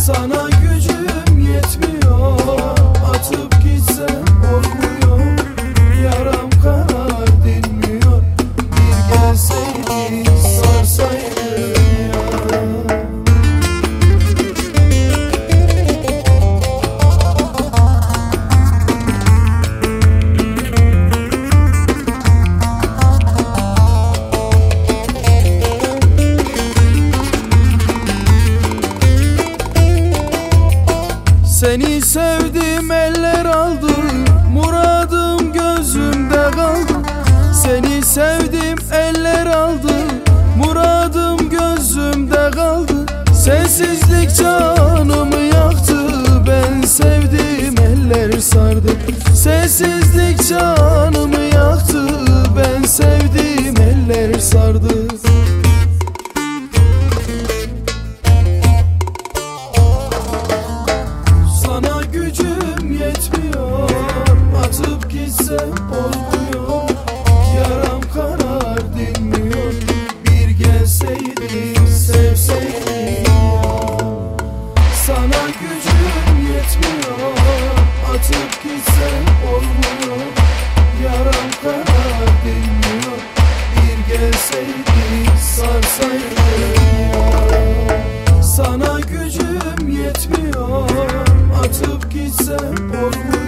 Sana gücüm yetmiyor, atıp gitsem olmuyor. Yaram kanar dinmiyor, bir gelseydin sarsaydın ya. Seni sevdim eller aldı, muradım gözümde kaldı. Seni sevdim eller aldı, muradım gözümde kaldı. Sensizlik canımı yaktı, ben sevdim eller sardı. Sensizlik canımı yaktı, ben sevdim eller sardı. Sana gücüm yetmiyor, atıp gitsem olmuyor. Yaram kanar dinmiyor, bir gelseydin sevseydin ya. Sana gücüm yetmiyor, atıp gitsem olmuyor. Yaram kanar dinmiyor, bir gelseydin sarsaydın ya. Sana gücüm yetmiyor, atıp gitsem olmuyor.